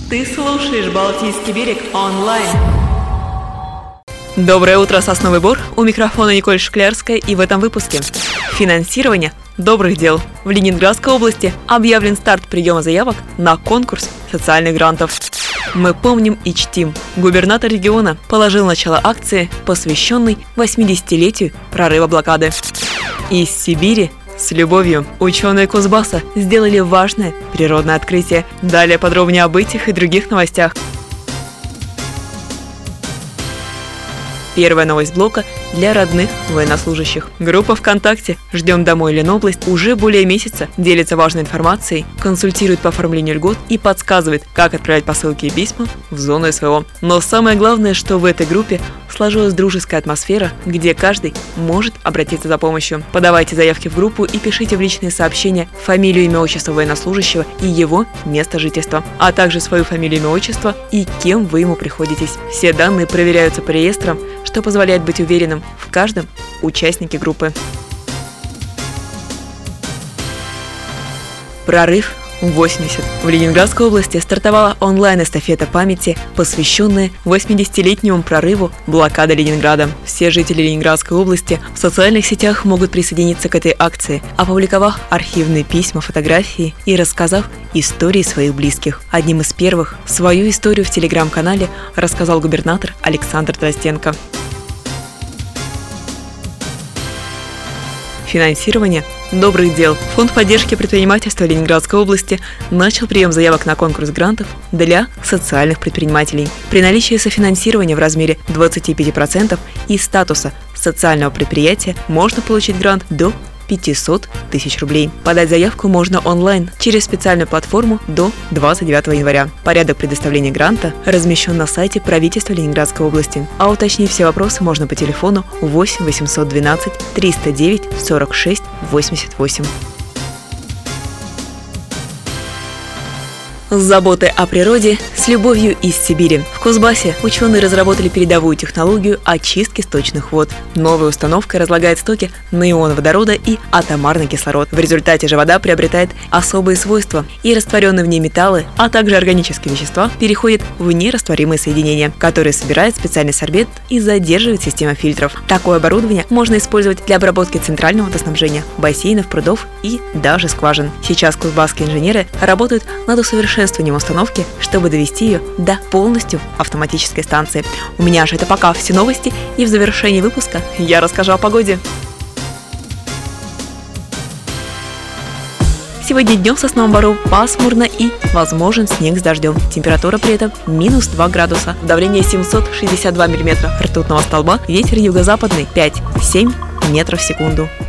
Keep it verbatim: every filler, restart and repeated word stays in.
Ты слушаешь «Балтийский берег» онлайн. Доброе утро, Сосновый Бор. У микрофона Николь Шклярская, и в этом выпуске финансирование добрых дел. В Ленинградской области объявлен старт приема заявок на конкурс социальных грантов. Мы помним и чтим. Губернатор региона положил начало акции, посвященной восьмидесятилетию прорыва блокады. Из Сибири с любовью ученые Кузбасса сделали важное природное открытие. Далее подробнее об этих и других новостях. Первая новость блока для родных военнослужащих. Группа ВКонтакте «Ждем домой Ленобласть» уже более месяца делится важной информацией, консультирует по оформлению льгот и подсказывает, как отправлять посылки и письма в зону СВО. Но самое главное, что в этой группе сложилась дружеская атмосфера, где каждый может обратиться за помощью. Подавайте заявки в группу и пишите в личные сообщения фамилию, имя, отчество военнослужащего и его место жительства, а также свою фамилию, имя, отчество и кем вы ему приходитесь. Все данные проверяются по реестрам, что позволяет быть уверенным в каждом участнике группы. Прорыв восемьдесят. В Ленинградской области стартовала онлайн-эстафета памяти, посвященная восьмидесятилетнему прорыву блокады Ленинграда. Все жители Ленинградской области в социальных сетях могут присоединиться к этой акции, опубликовав архивные письма, фотографии и рассказав истории своих близких. Одним из первых свою историю в телеграм-канале рассказал губернатор Александр Дростенко. Финансирование добрых дел. Фонд поддержки предпринимательства Ленинградской области начал прием заявок на конкурс грантов для социальных предпринимателей. При наличии софинансирования в размере двадцати пяти процентов и статуса социального предприятия можно получить грант до пятисот тысяч рублей. Подать заявку можно онлайн через специальную платформу до двадцать девятого января. Порядок предоставления гранта размещен на сайте правительства Ленинградской области. А уточнить все вопросы можно по телефону восемь восемьсот двенадцать триста девять сорок шесть восемьдесят восемь. С заботой о природе, с любовью из Сибири. В Кузбассе ученые разработали передовую технологию очистки сточных вод. Новая установка разлагает стоки на ионы водорода и атомарный кислород. В результате же вода приобретает особые свойства, и растворенные в ней металлы, а также органические вещества переходят в нерастворимые соединения, которые собирает специальный сорбент и задерживает система фильтров. Такое оборудование можно использовать для обработки центрального водоснабжения, бассейнов, прудов и даже скважин. Сейчас кузбасские инженеры работают над усовершенствованием установки, чтобы довести ее до полностью автоматической станции. У меня же это пока все новости, и в завершении выпуска я расскажу о погоде. Сегодня днем в Сосновом Бору пасмурно и возможен снег с дождем. Температура при этом минус два градуса. Давление семьсот шестьдесят два миллиметра ртутного столба. Ветер юго-западный пять-семь метров в секунду.